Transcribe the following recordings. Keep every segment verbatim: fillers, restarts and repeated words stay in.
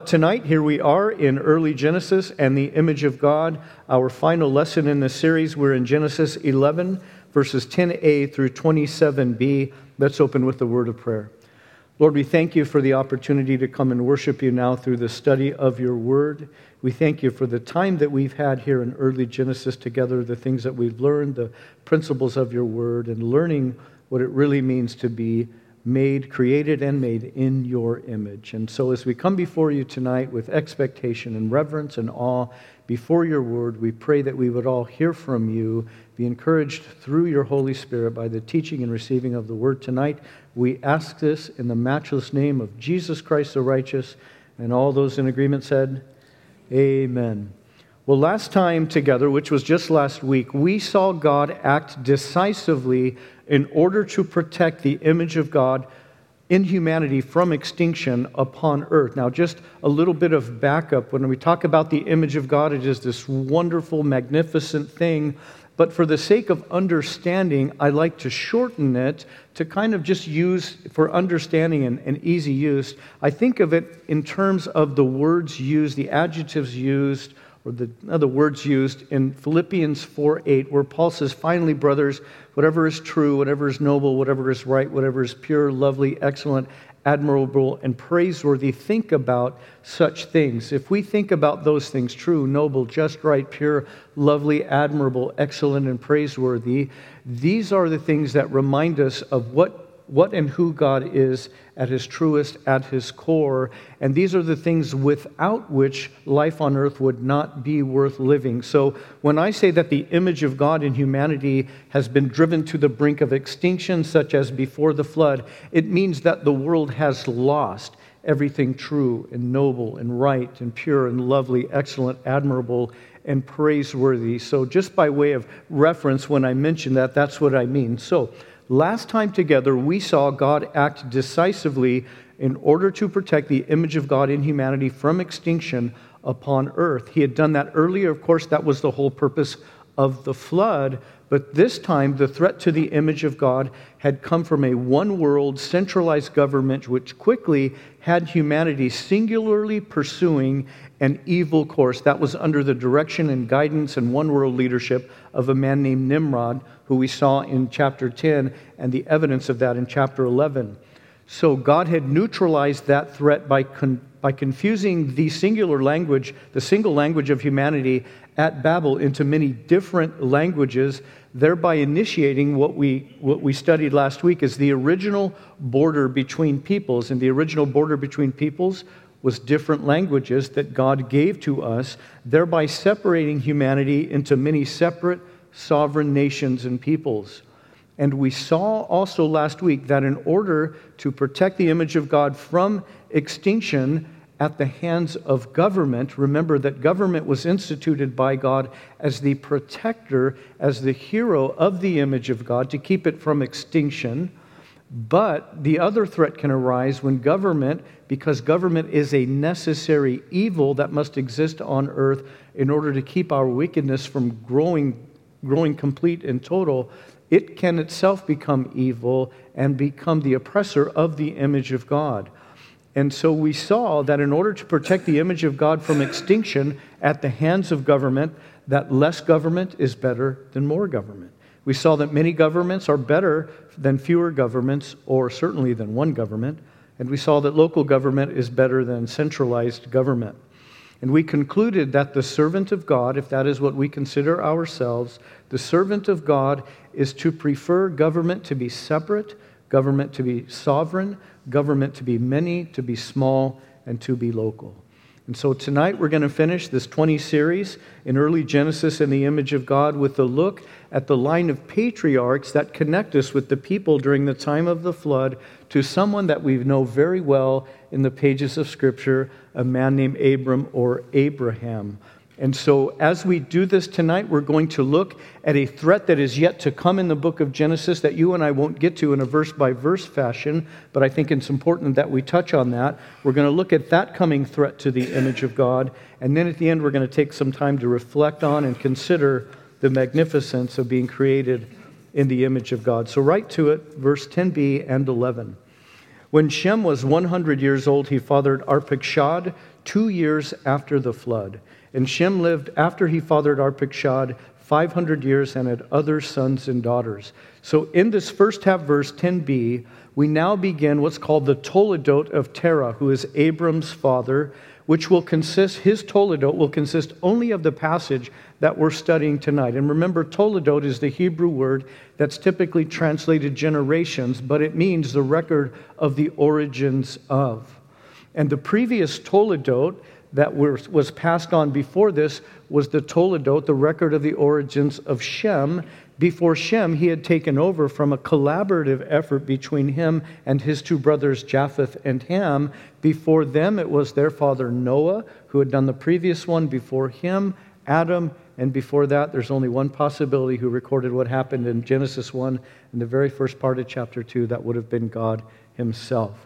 Tonight, here we are in early Genesis and the image of God. Our final lesson in this series, we're in Genesis eleven, verses ten a through twenty-seven b. Let's open with the word of prayer. Lord, we thank you for the opportunity to come and worship you now through the study of your word. We thank you for the time that we've had here in early Genesis together, the things that we've learned, the principles of your word, and learning what it really means to be made, created and made in your image. And so as we come before you tonight with expectation and reverence and awe before your word, we pray that we would all hear from you, be encouraged through your Holy Spirit by the teaching and receiving of the word tonight. We ask this in the matchless name of Jesus Christ the righteous, and all those in agreement said, Amen. Well, last time together, which was just last week, we saw God act decisively in order to protect the image of God in humanity from extinction upon earth. Now, just a little bit of backup. When we talk about the image of God, it is this wonderful, magnificent thing. But for the sake of understanding, I like to shorten it to kind of just use for understanding and, and easy use. I think of it in terms of the words used, the adjectives used, or the other words used in Philippians four eight, where Paul says, finally, brothers, whatever is true, whatever is noble, whatever is right, whatever is pure, lovely, excellent, admirable, and praiseworthy, think about such things. If we think about those things, true, noble, just, right, pure, lovely, admirable, excellent, and praiseworthy, these are the things that remind us of what what and who God is at his truest, at his core. And these are the things without which life on earth would not be worth living. So when I say that the image of God in humanity has been driven to the brink of extinction, such as before the flood, it means that the world has lost everything true and noble and right and pure and lovely, excellent, admirable, and praiseworthy. So just by way of reference, when I mention that, that's what I mean. So last time together, we saw God act decisively in order to protect the image of God in humanity from extinction upon earth. He had done that earlier. Of course, that was the whole purpose of the flood. But this time, the threat to the image of God had come from a one-world, centralized government which quickly had humanity singularly pursuing an evil course. That was under the direction and guidance and one-world leadership of a man named Nimrod, who we saw in chapter ten, and the evidence of that in chapter eleven. So God had neutralized that threat by con- by confusing the singular language, the single language of humanity at Babel, into many different languages, thereby initiating what we what we studied last week as the original border between peoples. And the original border between peoples was different languages that God gave to us, thereby separating humanity into many separate sovereign nations and peoples. And we saw also last week that in order to protect the image of God from extinction at the hands of government, remember that government was instituted by God as the protector, as the hero of the image of God to keep it from extinction. But the other threat can arise when government, because government is a necessary evil that must exist on earth in order to keep our wickedness from growing, growing complete and total, it can itself become evil and become the oppressor of the image of God. And so we saw that in order to protect the image of God from extinction at the hands of government, that less government is better than more government. We saw that many governments are better than fewer governments, or certainly than one government. And we saw that local government is better than centralized government. And we concluded that the servant of God, if that is what we consider ourselves, the servant of God is to prefer government to be separate, government to be sovereign, government to be many, to be small, and to be local. And so tonight we're going to finish this twenty series in early Genesis in the image of God with a look at the line of patriarchs that connect us with the people during the time of the flood to someone that we know very well in the pages of Scripture, a man named Abram or Abraham. And so as we do this tonight, we're going to look at a threat that is yet to come in the book of Genesis that you and I won't get to in a verse-by-verse fashion, but I think it's important that we touch on that. We're going to look at that coming threat to the image of God, and then at the end we're going to take some time to reflect on and consider the magnificence of being created in the image of God. So right to it, verse ten b and eleven. When Shem was one hundred years old, he fathered Arpachshad, two years after the flood. And Shem lived after he fathered Arpachshad five hundred years and had other sons and daughters. So in this first half, verse ten b, we now begin what's called the Toledot of Terah, who is Abram's father, which will consist, his Toledot will consist only of the passage that we're studying tonight. And remember, Toledot is the Hebrew word that's typically translated generations, but it means the record of the origins of. And the previous Toledot that was passed on before this was the Toledot, the record of the origins of Shem. Before Shem, he had taken over from a collaborative effort between him and his two brothers, Japheth and Ham. Before them, it was their father Noah, who had done the previous one. Before him, Adam. And before that, there's only one possibility who recorded what happened in Genesis one, in the very first part of chapter two. That would have been God himself.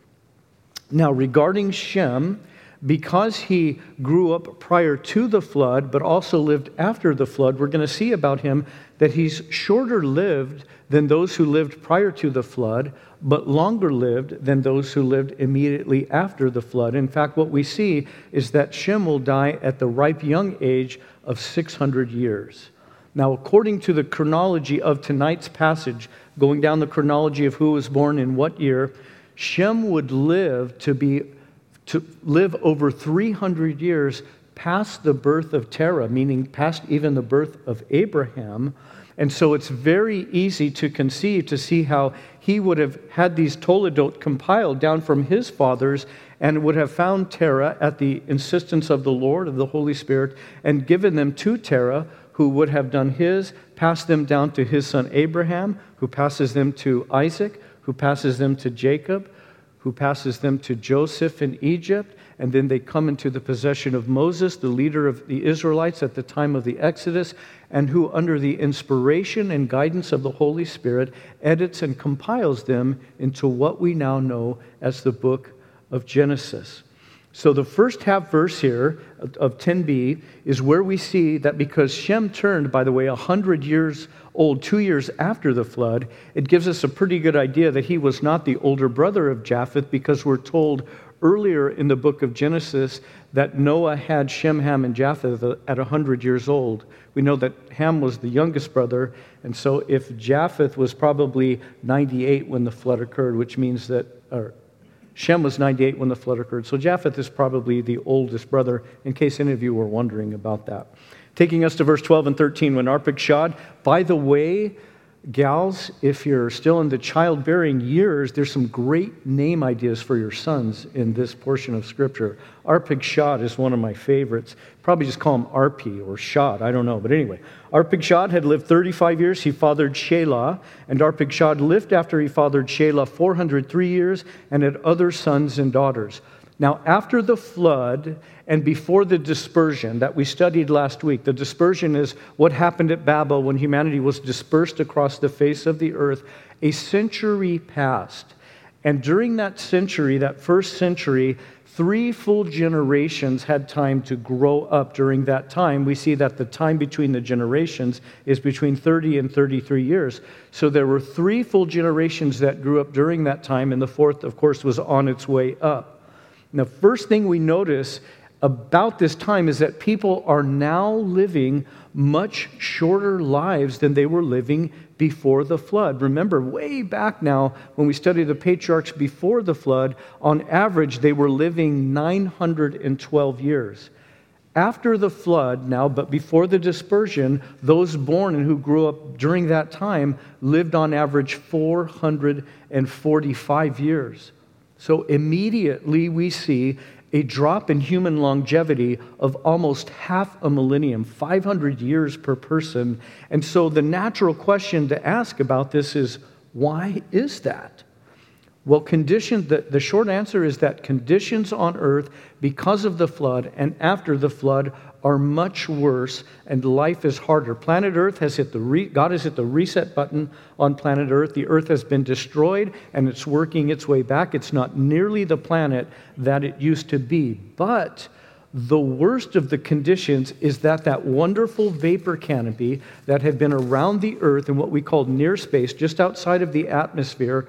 Now, regarding Shem, because he grew up prior to the flood, but also lived after the flood, we're going to see about him that he's shorter lived than those who lived prior to the flood, but longer lived than those who lived immediately after the flood. In fact, what we see is that Shem will die at the ripe young age of six hundred years. Now, according to the chronology of tonight's passage, going down the chronology of who was born in what year, Shem would live to be to live over three hundred years past the birth of Terah, meaning past even the birth of Abraham. And so it's very easy to conceive, to see how he would have had these Toledot compiled down from his fathers and would have found Terah at the insistence of the Lord, of the Holy Spirit, and given them to Terah, who would have done his, passed them down to his son Abraham, who passes them to Isaac, who passes them to Jacob, who passes them to Joseph in Egypt, and then they come into the possession of Moses, the leader of the Israelites at the time of the Exodus, and who, under the inspiration and guidance of the Holy Spirit, edits and compiles them into what we now know as the book of Genesis. So the first half verse here of ten b is where we see that because Shem turned, by the way, one hundred years old, two years after the flood, it gives us a pretty good idea that he was not the older brother of Japheth, because we're told earlier in the book of Genesis that Noah had Shem, Ham, and Japheth at one hundred years old. We know that Ham was the youngest brother, and so if Japheth was probably ninety-eight when the flood occurred, which means that, or Shem was ninety-eight when the flood occurred. So Japheth is probably the oldest brother, in case any of you were wondering about that. Taking us to verse twelve and thirteen, when Arpachshad, by the way, gals, if you're still in the childbearing years, there's some great name ideas for your sons in this portion of Scripture. Arpachshad is one of my favorites. Probably just call him Arpi or Shad, I don't know. But anyway, Arpachshad had lived thirty-five years. He fathered Shelah, and Arpachshad lived after he fathered Shelah four hundred three years and had other sons and daughters. Now, after the flood and before the dispersion that we studied last week, the dispersion is what happened at Babel when humanity was dispersed across the face of the earth. A century passed. And during that century, that first century, three full generations had time to grow up during that time. We see that the time between the generations is between thirty and thirty-three years. So there were three full generations that grew up during that time, and the fourth, of course, was on its way up. And the first thing we notice about this time is that people are now living much shorter lives than they were living before the flood. Remember, way back now, when we study the patriarchs before the flood, on average, they were living nine hundred twelve years. After the flood now, but before the dispersion, those born and who grew up during that time lived on average four hundred forty-five years. So immediately we see a drop in human longevity of almost half a millennium, five hundred years per person. And so the natural question to ask about this is, why is that? Well, conditions, the, the short answer is that conditions on earth, because of the flood and after the flood, are much worse and life is harder. Planet Earth has hit the, re, God has hit the reset button on planet Earth. The Earth has been destroyed and it's working its way back. It's not nearly the planet that it used to be. But the worst of the conditions is that that wonderful vapor canopy that had been around the Earth in what we call near space, just outside of the atmosphere,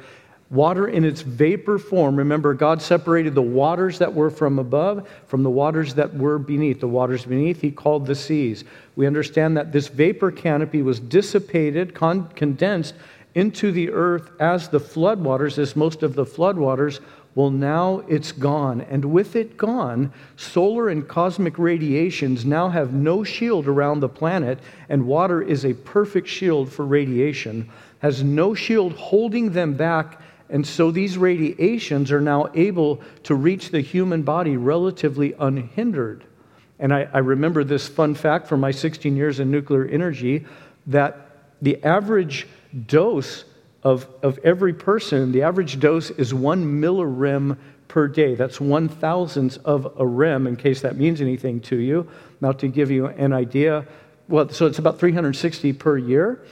Water in its vapor form. Remember, God separated the waters that were from above from the waters that were beneath. The waters beneath he called the seas. We understand that this vapor canopy was dissipated, con- condensed into the earth as the floodwaters, as most of the floodwaters. Well, now it's gone. And with it gone, solar and cosmic radiations now have no shield around the planet, and water is a perfect shield for radiation, has no shield holding them back. And so these radiations are now able to reach the human body relatively unhindered. And I, I remember this fun fact from my sixteen years in nuclear energy, that the average dose of, of every person, the average dose is one millirem per day. That's one thousandth of a rem, in case that means anything to you. Now, to give you an idea, well, so it's about three hundred sixty per year.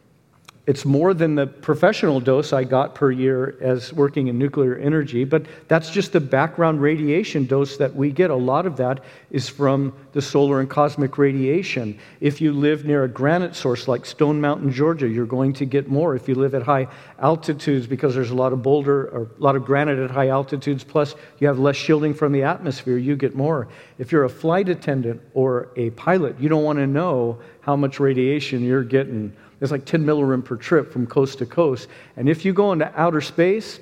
It's more than the professional dose I got per year as working in nuclear energy, but that's just the background radiation dose that we get. A lot of that is from the solar and cosmic radiation. If you live near a granite source like Stone Mountain, Georgia, you're going to get more. If you live at high altitudes, because there's a lot of boulder or a lot of granite at high altitudes, plus you have less shielding from the atmosphere, you get more. If you're a flight attendant or a pilot, you don't want to know how much radiation you're getting. It's like ten millirem per trip from coast to coast. And if you go into outer space,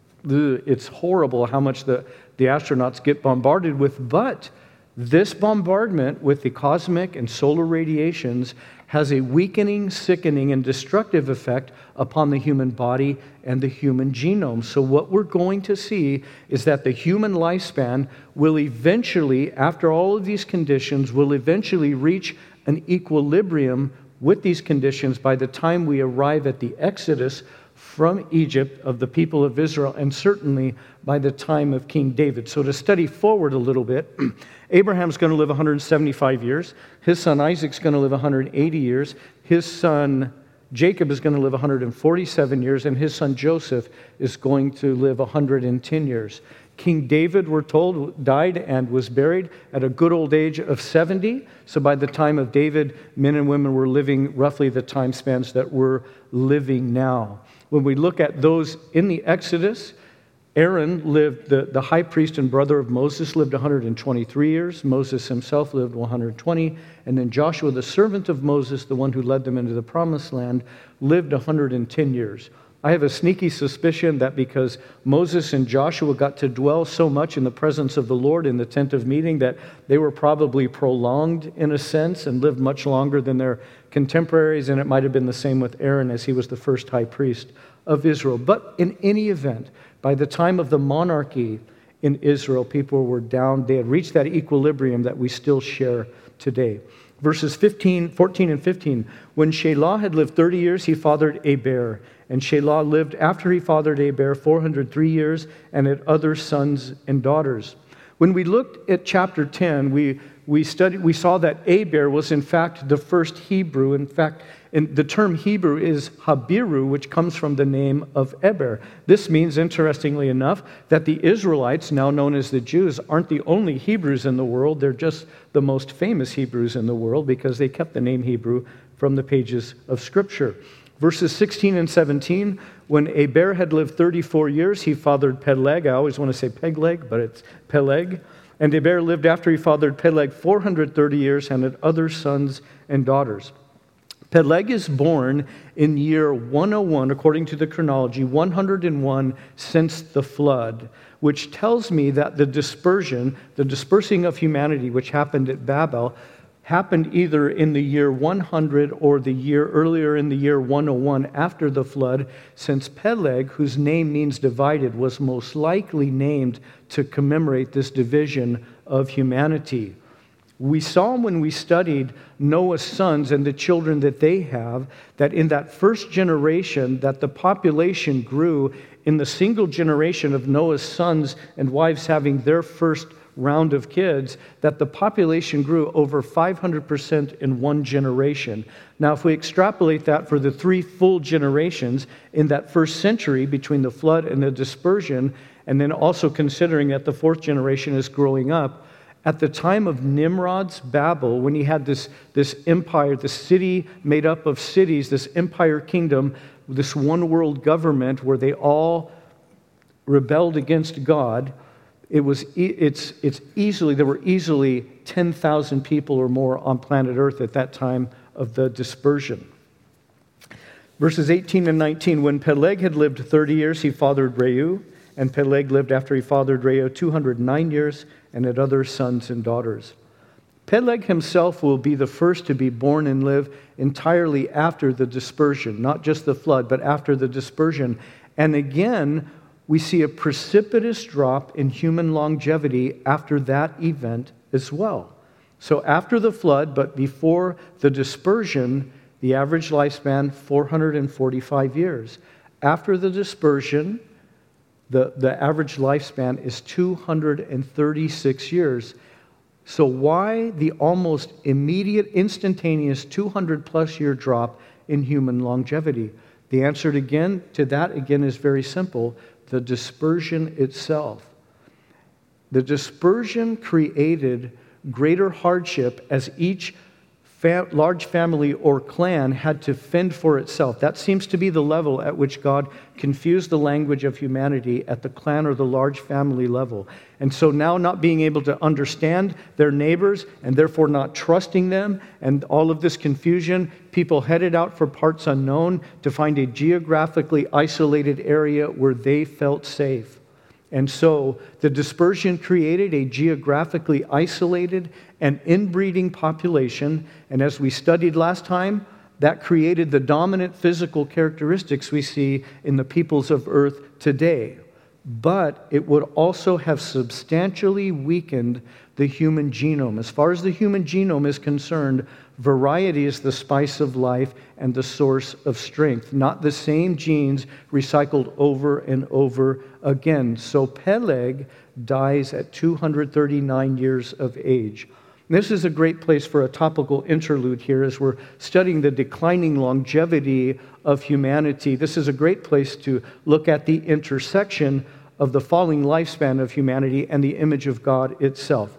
it's horrible how much the, the astronauts get bombarded with. But this bombardment with the cosmic and solar radiations has a weakening, sickening, and destructive effect upon the human body and the human genome. So what we're going to see is that the human lifespan will eventually, after all of these conditions, will eventually reach an equilibrium with these conditions by the time we arrive at the exodus from Egypt of the people of Israel, and certainly by the time of King David. So to study forward a little bit, Abraham's going to live one hundred seventy-five years. His son Isaac's going to live one hundred eighty years. His son Jacob is going to live one hundred forty-seven years, and his son Joseph is going to live one hundred ten years. King David, we're told, died and was buried at a good old age of seventy. So by the time of David, men and women were living roughly the time spans that we're living now. When we look at those in the Exodus, Aaron lived, the, the high priest and brother of Moses, lived one hundred twenty-three years. Moses himself lived one hundred twenty. And then Joshua, the servant of Moses, the one who led them into the promised land, lived one hundred ten years. I have a sneaky suspicion that because Moses and Joshua got to dwell so much in the presence of the Lord in the tent of meeting, that they were probably prolonged in a sense and lived much longer than their contemporaries, and it might have been the same with Aaron, as he was the first high priest of Israel. But in any event, by the time of the monarchy in Israel, people were down. They had reached that equilibrium that we still share today. Verses fifteen, fourteen and fifteen. When Shelah had lived thirty years, he fathered Eber. And Shelah lived after he fathered Eber four hundred three years and had other sons and daughters. When we looked at chapter ten, we, we studied, we saw that Eber was in fact the first Hebrew. In fact, in, the term Hebrew is Habiru, which comes from the name of Eber. This means, interestingly enough, that the Israelites, now known as the Jews, aren't the only Hebrews in the world. They're just the most famous Hebrews in the world because they kept the name Hebrew from the pages of Scripture. Verses sixteen and seventeen, when Eber had lived thirty-four years, he fathered Peleg. I always want to say Pegleg, but it's Peleg. And Eber lived after he fathered Peleg four hundred thirty years and had other sons and daughters. Peleg is born in year one oh one, according to the chronology, one hundred one since the flood, which tells me that the dispersion, the dispersing of humanity, which happened at Babel, happened either in the year one hundred or the year earlier in the year one oh one after the flood, since Peleg, whose name means divided, was most likely named to commemorate this division of humanity. We saw when we studied Noah's sons and the children that they have, that in that first generation, that the population grew in the single generation of Noah's sons and wives having their first round of kids, that the population grew over five hundred percent in one generation. Now, if we extrapolate that for the three full generations in that first century between the flood and the dispersion, and then also considering that the fourth generation is growing up, at the time of Nimrod's Babel, when he had this, this empire, this city made up of cities, this empire kingdom, this one world government where they all rebelled against God, it was e- it's it's easily there were easily ten thousand people or more on planet Earth at that time of the dispersion. Verses eighteen and nineteen, when Peleg had lived thirty years, he fathered Reu, and Peleg lived after he fathered Reu two hundred nine years and had other sons and daughters. Peleg himself will be the first to be born and live entirely after the dispersion, not just the flood, but after the dispersion. And again, we see a precipitous drop in human longevity after that event as well. So after the flood, but before the dispersion, the average lifespan, four hundred forty-five years. After the dispersion, the, the average lifespan is two hundred thirty-six years. So why the almost immediate, instantaneous two hundred plus year drop in human longevity? The answer again to that again is very simple: the dispersion itself. The dispersion created greater hardship as each fa- large family or clan had to fend for itself. That seems to be the level at which God confused the language of humanity, at the clan or the large family level. And so now, not being able to understand their neighbors and therefore not trusting them, and all of this confusion, people headed out for parts unknown to find a geographically isolated area where they felt safe. And so the dispersion created a geographically isolated and inbreeding population. And as we studied last time, that created the dominant physical characteristics we see in the peoples of earth today. But it would also have substantially weakened the human genome. As far as the human genome is concerned, variety is the spice of life and the source of strength, not the same genes recycled over and over again. So Peleg dies at two hundred thirty-nine years of age. This is a great place for a topical interlude here as we're studying the declining longevity of humanity. This is a great place to look at the intersection of the falling lifespan of humanity and the image of God itself.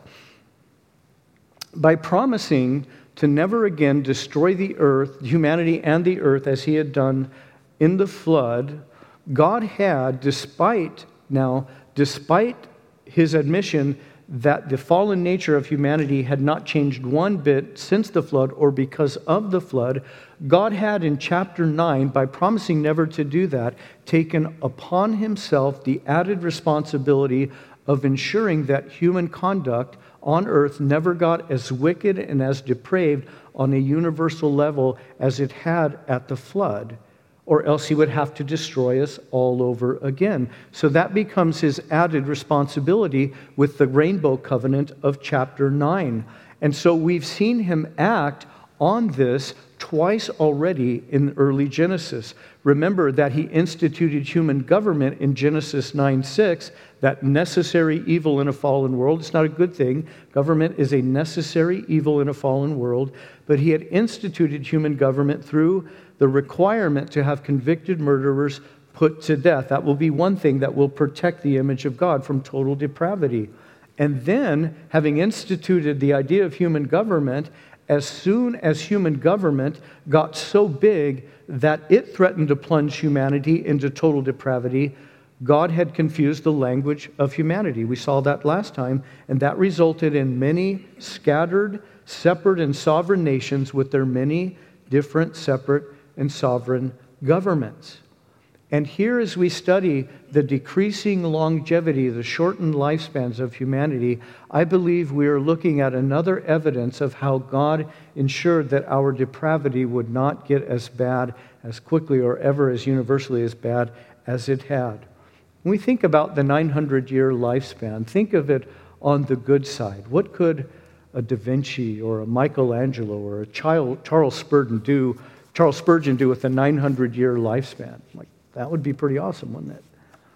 By promising to never again destroy the earth, humanity and the earth as he had done in the flood, God had, despite now, despite his admission that the fallen nature of humanity had not changed one bit since the flood or because of the flood, God had in chapter nine, by promising never to do that, taken upon himself the added responsibility of ensuring that human conduct on earth never got as wicked and as depraved on a universal level as it had at the flood, or else he would have to destroy us all over again. So that becomes his added responsibility with the rainbow covenant of chapter nine. And so we've seen him act on this twice already in early Genesis. Remember that he instituted human government in Genesis nine six, that necessary evil in a fallen world. It's not a good thing. Government is a necessary evil in a fallen world. But he had instituted human government through the requirement to have convicted murderers put to death. That will be one thing that will protect the image of God from total depravity. And then, having instituted the idea of human government, as soon as human government got so big that it threatened to plunge humanity into total depravity, God had confused the language of humanity. We saw that last time, and that resulted in many scattered, separate, and sovereign nations with their many different, separate, and sovereign governments. And here, as we study the decreasing longevity, the shortened lifespans of humanity, I believe we are looking at another evidence of how God ensured that our depravity would not get as bad as quickly or ever as universally as bad as it had. When we think about the nine hundred year lifespan, think of it on the good side. What could a Da Vinci or a Michelangelo or a Charles Spurgeon do, Charles Spurgeon do with a nine hundred year lifespan? Like, that would be pretty awesome, wouldn't it?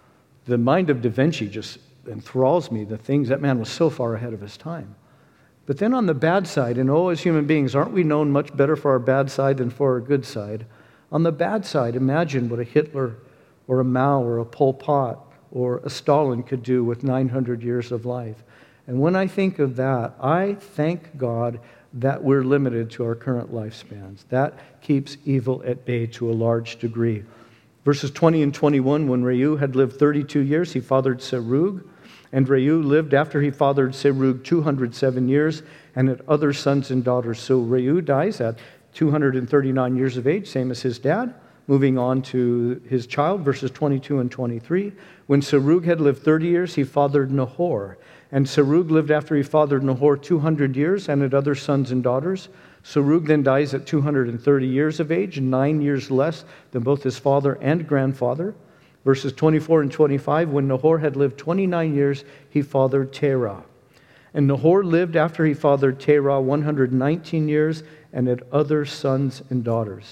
The mind of Da Vinci just enthralls me, the things, that man was so far ahead of his time. But then on the bad side, and oh, as human beings, aren't we known much better for our bad side than for our good side? On the bad side, imagine what a Hitler or a Mao or a Pol Pot or a Stalin could do with nine hundred years of life. And when I think of that, I thank God that we're limited to our current lifespans. That keeps evil at bay to a large degree. Verses twenty and twenty-one, when Reu had lived thirty-two years, he fathered Serug. And Reu lived after he fathered Serug two hundred seven years and had other sons and daughters. So Reu dies at two hundred thirty-nine years of age, same as his dad. Moving on to his child, verses twenty-two and twenty-three. When Serug had lived thirty years, he fathered Nahor. And Serug lived after he fathered Nahor two hundred years and had other sons and daughters. Serug then dies at two hundred thirty years of age, nine years less than both his father and grandfather. Verses twenty-four and twenty-five, when Nahor had lived twenty-nine years, he fathered Terah. And Nahor lived after he fathered Terah one hundred nineteen years and had other sons and daughters.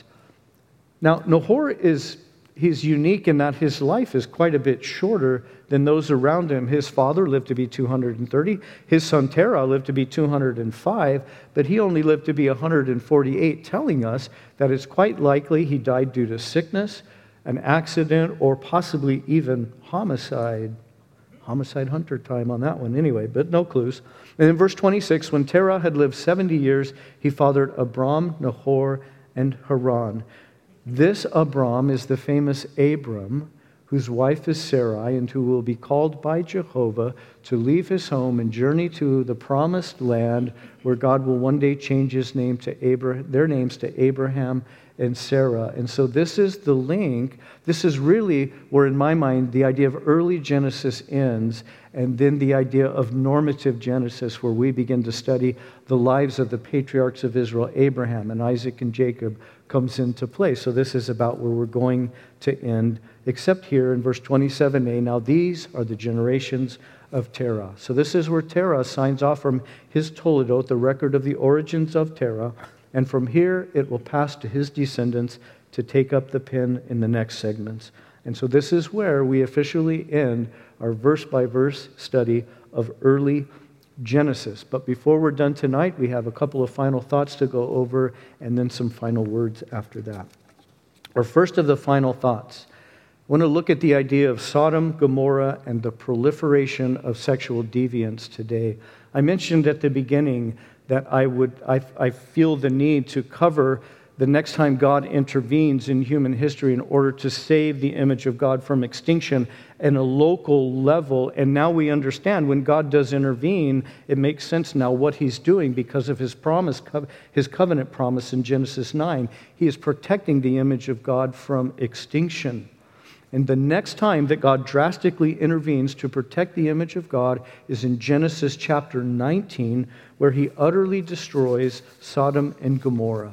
Now, Nahor is, he's unique in that his life is quite a bit shorter than those around him. His father lived to be two hundred thirty. His son Terah lived to be two hundred five, but he only lived to be one hundred forty-eight, telling us that it's quite likely he died due to sickness, an accident, or possibly even homicide. Homicide hunter time on that one anyway, but no clues. And in verse twenty-six, when Terah had lived seventy years, he fathered Abram, Nahor, and Haran. This Abram is the famous Abram, whose wife is Sarai, and who will be called by Jehovah to leave his home and journey to the promised land, where God will one day change his name to Abraham, their names to Abraham and Sarah. And so this is the link. This is really where, in my mind, the idea of early Genesis ends, and then the idea of normative Genesis, where we begin to study the lives of the patriarchs of Israel, Abraham and Isaac and Jacob, comes into play. So this is about where we're going to end, except here in verse twenty-seven a. Now these are the generations of Terah. So this is where Terah signs off from his Toledot, the record of the origins of Terah. And from here, it will pass to his descendants to take up the pen in the next segments. And so this is where we officially end our verse-by-verse study of early Genesis. But before we're done tonight, we have a couple of final thoughts to go over and then some final words after that. Our first of the final thoughts, I want to look at the idea of Sodom, Gomorrah, and the proliferation of sexual deviance today. I mentioned at the beginning that I would, I, I feel the need to cover the next time God intervenes in human history in order to save the image of God from extinction at a local level. And now we understand when God does intervene, it makes sense now what he's doing because of his promise, his covenant promise in Genesis nine. He is protecting the image of God from extinction. And the next time that God drastically intervenes to protect the image of God is in Genesis chapter nineteen, where he utterly destroys Sodom and Gomorrah.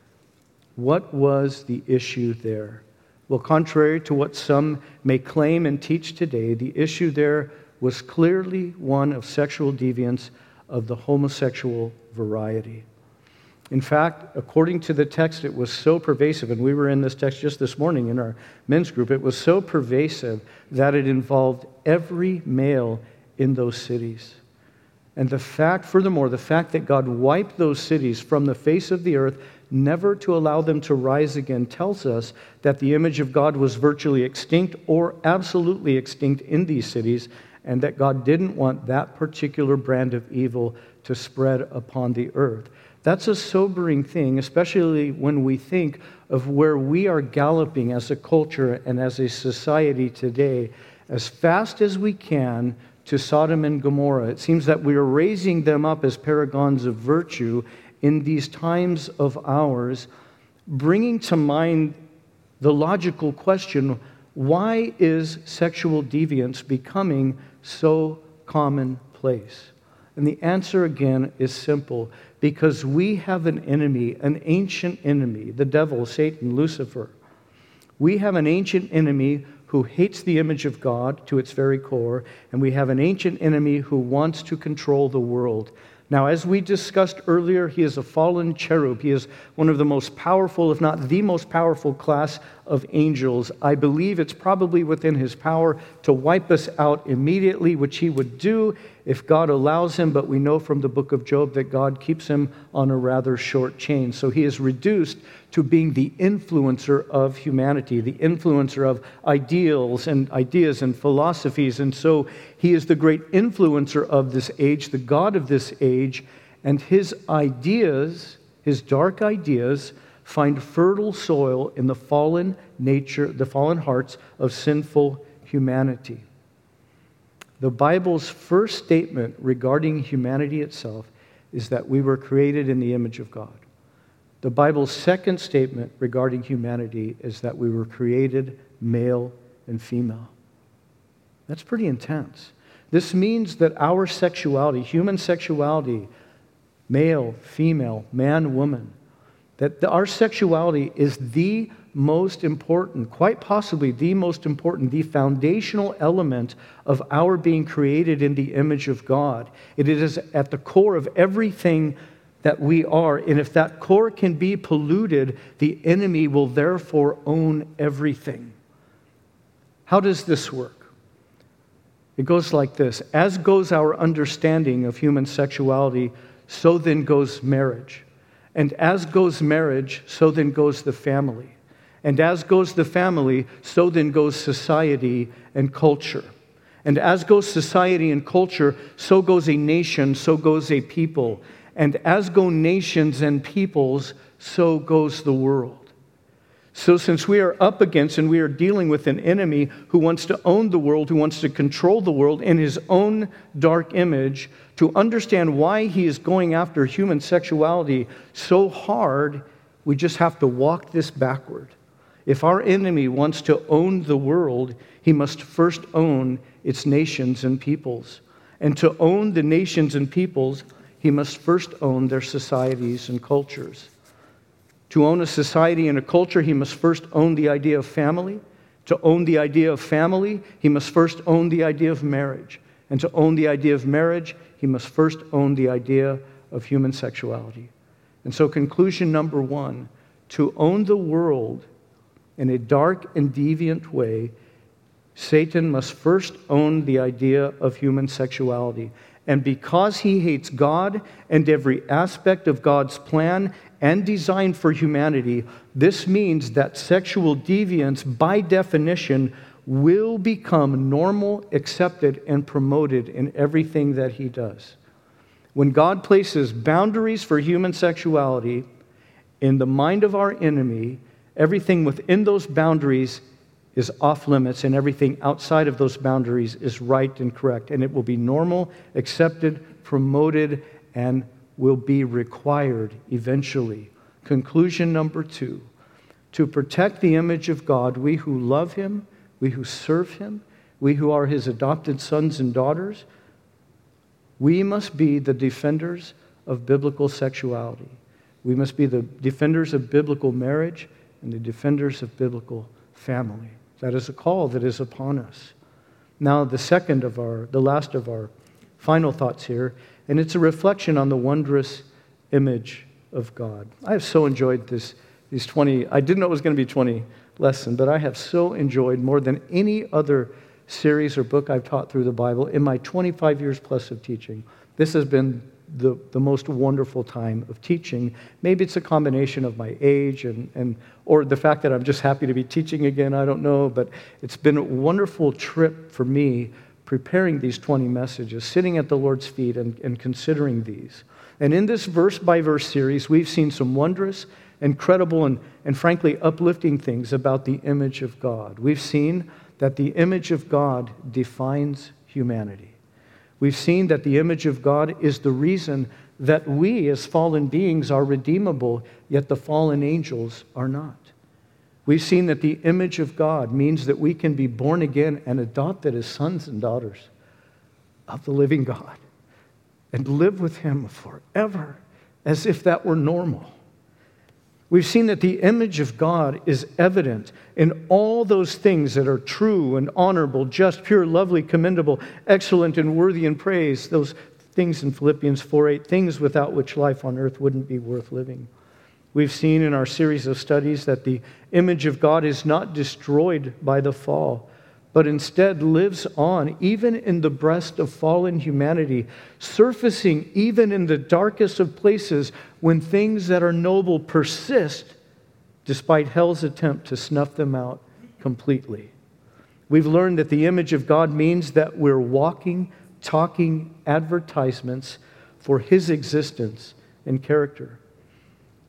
What was the issue there? Well, contrary to what some may claim and teach today, the issue there was clearly one of sexual deviance of the homosexual variety. In fact, according to the text, it was so pervasive, and we were in this text just this morning in our men's group, it was so pervasive that it involved every male in those cities. And the fact, furthermore, the fact that God wiped those cities from the face of the earth, never to allow them to rise again, tells us that the image of God was virtually extinct or absolutely extinct in these cities, and that God didn't want that particular brand of evil to spread upon the earth. That's a sobering thing, especially when we think of where we are galloping as a culture and as a society today, as fast as we can to Sodom and Gomorrah. It seems that we are raising them up as paragons of virtue in these times of ours, bringing to mind the logical question, why is sexual deviance becoming so commonplace? And the answer again is simple. Because we have an enemy, an ancient enemy, the devil, Satan, Lucifer. We have an ancient enemy who hates the image of God to its very core, and we have an ancient enemy who wants to control the world. Now, as we discussed earlier, he is a fallen cherub. He is one of the most powerful, if not the most powerful class of angels. I believe it's probably within his power to wipe us out immediately, which he would do if God allows him, but we know from the book of Job that God keeps him on a rather short chain. So he is reduced to being the influencer of humanity, the influencer of ideals and ideas and philosophies. And so he is the great influencer of this age, the God of this age, and his ideas, his dark ideas, find fertile soil in the fallen nature, the fallen hearts of sinful humanity. The Bible's first statement regarding humanity itself is that we were created in the image of God. The Bible's second statement regarding humanity is that we were created male and female. That's pretty intense. This means that our sexuality, human sexuality, male, female, man, woman, that the, our sexuality is the most important, quite possibly the most important, the foundational element of our being created in the image of God. It is at the core of everything that we are, and if that core can be polluted, the enemy will therefore own everything. How does this work? It goes like this. As goes our understanding of human sexuality, so then goes marriage. And as goes marriage, so then goes the family. And as goes the family, so then goes society and culture. And as goes society and culture, so goes a nation, so goes a people. And as go nations and peoples, so goes the world. So since we are up against and we are dealing with an enemy who wants to own the world, who wants to control the world in his own dark image, to understand why he is going after human sexuality so hard, we just have to walk this backward. If our enemy wants to own the world, he must first own its nations and peoples. And to own the nations and peoples, he must first own their societies and cultures. To own a society and a culture, he must first own the idea of family. To own the idea of family, he must first own the idea of marriage. And to own the idea of marriage, he must first own the idea of human sexuality. And so conclusion number one, to own the world in a dark and deviant way, Satan must first own the idea of human sexuality. And because he hates God and every aspect of God's plan and design for humanity, this means that sexual deviance, by definition, will become normal, accepted, and promoted in everything that he does. When God places boundaries for human sexuality in the mind of our enemy, everything within those boundaries is off limits, and everything outside of those boundaries is right and correct. And it will be normal, accepted, promoted, and will be required eventually. Conclusion number two, to protect the image of God, we who love him, we who serve him, we who are his adopted sons and daughters, we must be the defenders of biblical sexuality. We must be the defenders of biblical marriage and the defenders of biblical family. That is a call that is upon us. Now, the second of our, the last of our final thoughts here, and it's a reflection on the wondrous image of God. I have so enjoyed this, these twenty, I didn't know it was going to be twenty lessons, but I have so enjoyed more than any other series or book I've taught through the Bible in my twenty-five years plus of teaching. This has been the, the most wonderful time of teaching. Maybe it's a combination of my age and, and or the fact that I'm just happy to be teaching again, I don't know, but it's been a wonderful trip for me preparing these twenty messages, sitting at the Lord's feet and, and considering these. And in this verse-by-verse series, we've seen some wondrous, incredible, and, and frankly uplifting things about the image of God. We've seen that the image of God defines humanity. We've seen that the image of God is the reason that we as fallen beings are redeemable, yet the fallen angels are not. We've seen that the image of God means that we can be born again and adopted as sons and daughters of the living God and live with him forever as if that were normal. We've seen that the image of God is evident in all those things that are true and honorable, just, pure, lovely, commendable, excellent, and worthy in praise. Those things in Philippians four eight, things without which life on earth wouldn't be worth living. We've seen in our series of studies that the image of God is not destroyed by the fall, but instead lives on even in the breast of fallen humanity, surfacing even in the darkest of places when things that are noble persist despite hell's attempt to snuff them out completely. We've learned that the image of God means that we're walking, talking advertisements for his existence and character.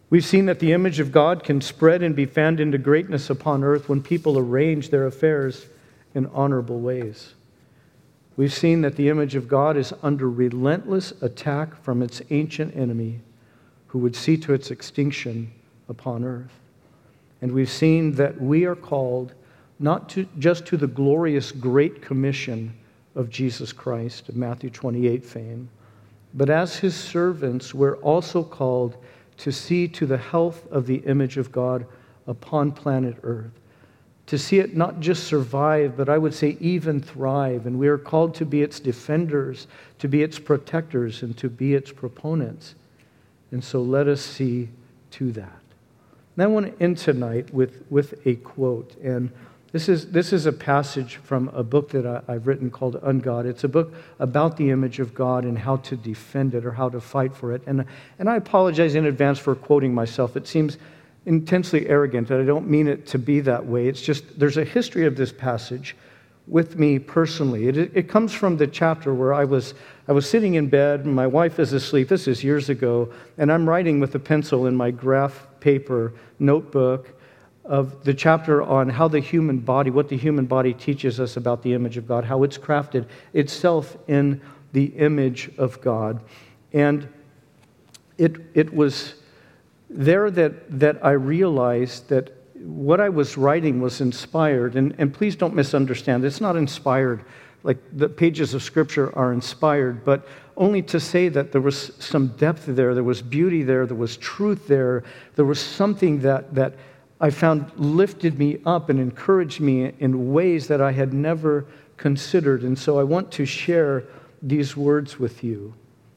We've seen that the image of God can spread and be fanned into greatness upon earth when people arrange their affairs in honorable ways. We've seen that the image of God is under relentless attack from its ancient enemy, who would see to its extinction upon earth. And we've seen that we are called not to, just to the glorious Great Commission of Jesus Christ, of Matthew twenty-eight fame, but as his servants, we're also called to see to the health of the image of God upon planet Earth, to see it not just survive, but I would say even thrive. And we are called to be its defenders, to be its protectors, and to be its proponents. And so let us see to that. And I want to end tonight with, with a quote. And this is, this is a passage from a book that I, I've written called Ungod. It's a book about the image of God and how to defend it or how to fight for it. And, and I apologize in advance for quoting myself. It seems intensely arrogant, and I don't mean it to be that way. It's just there's a history of this passage with me personally. It, it comes from the chapter where I was I was sitting in bed, and my wife is asleep. This is years ago, and I'm writing with a pencil in my graph paper notebook of the chapter on how the human body, what the human body teaches us about the image of God, how it's crafted itself in the image of God. And it it was there that, that I realized that what I was writing was inspired, and, and please don't misunderstand, it's not inspired like the pages of Scripture are inspired, but only to say that there was some depth there, there was beauty there, there was truth there, there was something that, that I found lifted me up and encouraged me in ways that I had never considered. And so I want to share these words with you.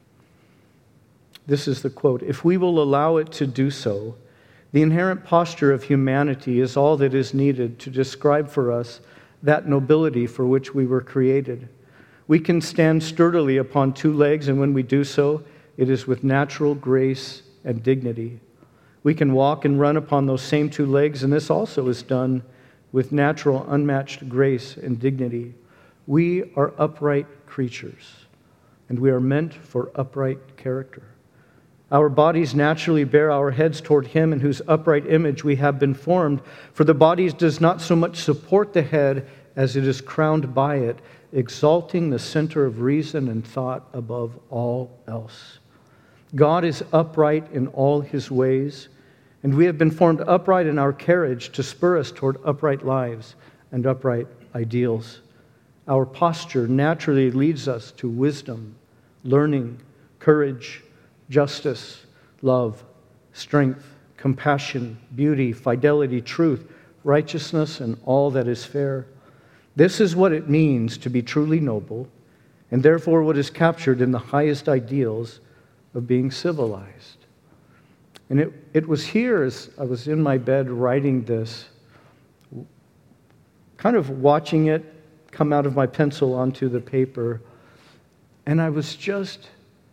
This is the quote: "If we will allow it to do so, the inherent posture of humanity is all that is needed to describe for us that nobility for which we were created. We can stand sturdily upon two legs, and when we do so, it is with natural grace and dignity. We can walk and run upon those same two legs, and this also is done with natural, unmatched grace and dignity. We are upright creatures, and we are meant for upright character. Our bodies naturally bear our heads toward Him in whose upright image we have been formed, for the body does not so much support the head as it is crowned by it, exalting the center of reason and thought above all else. God is upright in all His ways, and we have been formed upright in our carriage to spur us toward upright lives and upright ideals. Our posture naturally leads us to wisdom, learning, courage, justice, love, strength, compassion, beauty, fidelity, truth, righteousness, and all that is fair. This is what it means to be truly noble, and therefore what is captured in the highest ideals of being civilized." And it, it was here, as I was in my bed writing this, kind of watching it come out of my pencil onto the paper, and I was just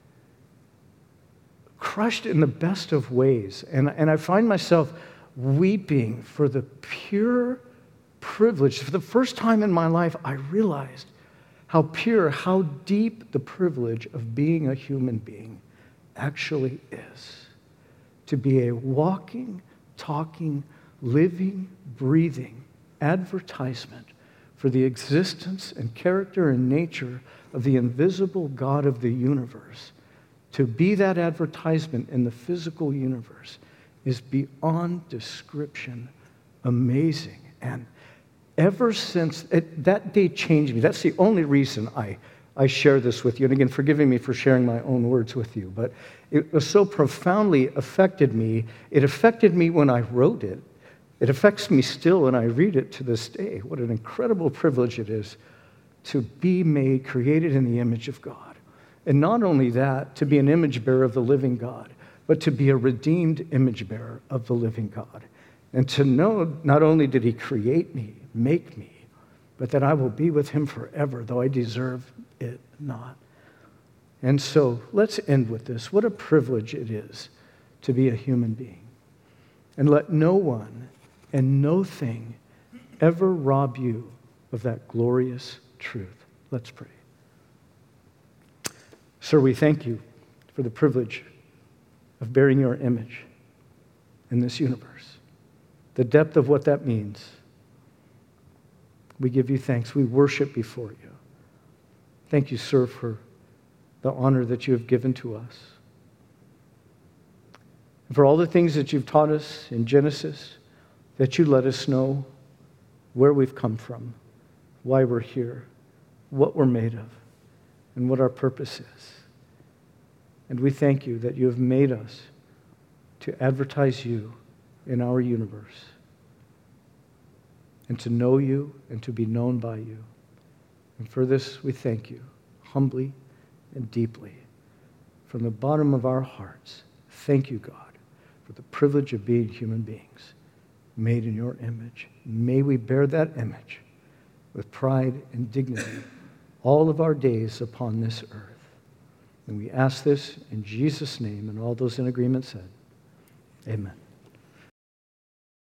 crushed in the best of ways. And, and I find myself weeping for the pure privilege. For the first time in my life, I realized how pure, how deep the privilege of being a human being actually is. To be a walking, talking, living, breathing advertisement for the existence and character and nature of the invisible God of the universe. To be that advertisement in the physical universe is beyond description amazing. And ever since it, that day changed me. That's the only reason I, I share this with you. And again, forgiving me for sharing my own words with you. But it was so profoundly affected me. It affected me when I wrote it. It affects me still when I read it to this day. What an incredible privilege it is to be made, created in the image of God. And not only that, to be an image bearer of the living God, but to be a redeemed image bearer of the living God. And to know not only did He create me, make me, but that I will be with Him forever, though I deserve it not. And so let's end with this. What a privilege it is to be a human being. And let no one and no thing ever rob you of that glorious truth. Let's pray. Sir, we thank You for the privilege of bearing Your image. in this universe. The depth of what that means. We give you thanks. We worship before you. Thank you, sir, for the honor that you have given to us. And for all the things that you've taught us in Genesis, that you let us know where we've come from, why we're here, what we're made of, and what our purpose is. And we thank you that you have made us to advertise you in our universe, and to know you and to be known by you. And for this, we thank you humbly and deeply. From the bottom of our hearts, thank you, God, for the privilege of being human beings made in your image. May we bear that image with pride and dignity all of our days upon this earth. And we ask this in Jesus' name, and all those in agreement said, amen.